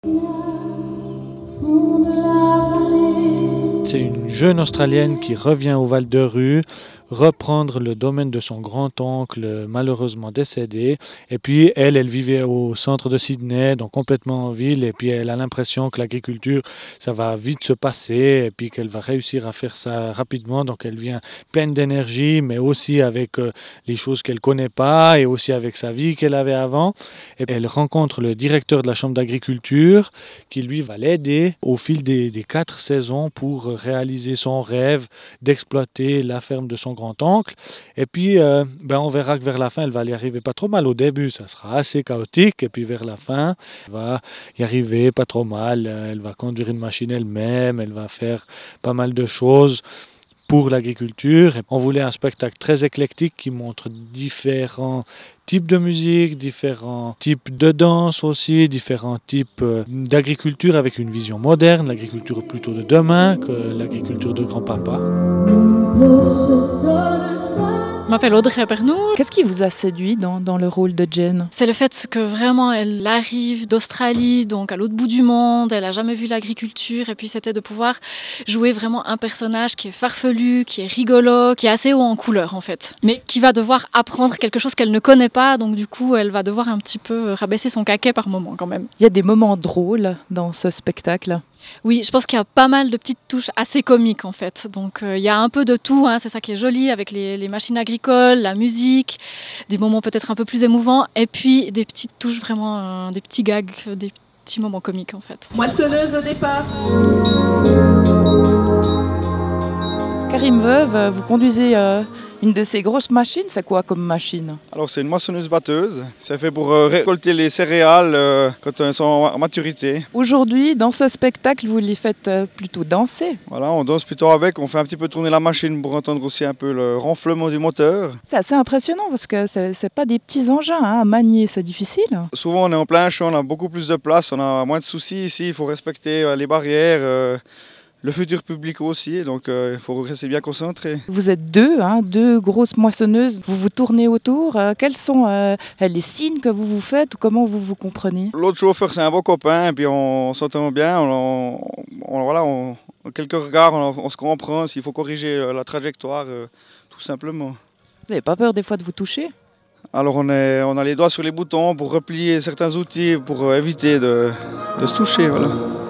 C'est une jeune Australienne qui revient au Val-de-Rue reprendre le domaine de son grand-oncle malheureusement décédé. Et puis elle vivait au centre de Sydney, donc complètement en ville. Et puis elle a l'impression que l'agriculture, ça va vite se passer et puis qu'elle va réussir à faire ça rapidement. Donc elle vient pleine d'énergie, mais aussi avec les choses qu'elle connaît pas et aussi avec sa vie qu'elle avait avant. Et elle rencontre le directeur de la chambre d'agriculture qui lui va l'aider au fil des 4 saisons pour réaliser son rêve d'exploiter la ferme de son grand-oncle. Et puis, on verra que vers la fin, elle va y arriver pas trop mal. Au début, ça sera assez chaotique. Et puis, vers la fin, elle va y arriver pas trop mal. Elle va conduire une machine elle-même. Elle va faire pas mal de choses pour l'agriculture. On voulait un spectacle très éclectique qui montre différents types de musique, différents types de danse aussi, différents types d'agriculture avec une vision moderne, l'agriculture plutôt de demain que l'agriculture de grand-papa. Je m'appelle Audrey Bernoul. Qu'est-ce qui vous a séduit dans le rôle de Jen? C'est le fait que vraiment elle arrive d'Australie, donc à l'autre bout du monde, elle n'a jamais vu l'agriculture, et puis c'était de pouvoir jouer vraiment un personnage qui est farfelu, qui est rigolo, qui est assez haut en couleur en fait, mais qui va devoir apprendre quelque chose qu'elle ne connaît pas, donc du coup elle va devoir un petit peu rabaisser son caquet par moment quand même. Il y a des moments drôles dans ce spectacle. Oui, je pense qu'il y a pas mal de petites touches assez comiques en fait. Donc il y a un peu de tout, c'est ça qui est joli avec les machines agricoles, la musique, des moments peut-être un peu plus émouvants et puis des petites touches vraiment, des petits gags, des petits moments comiques en fait. Moissonneuse au départ. Karim Veuve, vous conduisez une de ces grosses machines, c'est quoi comme machine? Alors c'est une moissonneuse-batteuse, c'est fait pour récolter les céréales quand elles sont en maturité. Aujourd'hui, dans ce spectacle, vous les faites plutôt danser. Voilà, on danse plutôt avec, on fait un petit peu tourner la machine pour entendre aussi un peu le renflement du moteur. C'est assez impressionnant parce que c'est pas des petits engins à manier, c'est difficile. Souvent on est en plein champ, on a beaucoup plus de place, on a moins de soucis ici, il faut respecter les barrières. Le futur public aussi, donc il faut rester bien concentré. Vous êtes deux grosses moissonneuses, vous vous tournez autour. Quels sont les signes que vous vous faites ou comment vous vous comprenez? L'autre chauffeur c'est un bon copain et puis on s'entend bien, en quelques regards on se comprend s'il faut corriger la trajectoire tout simplement. Vous n'avez pas peur des fois de vous toucher? Alors on a les doigts sur les boutons pour replier certains outils pour éviter de se toucher. Voilà.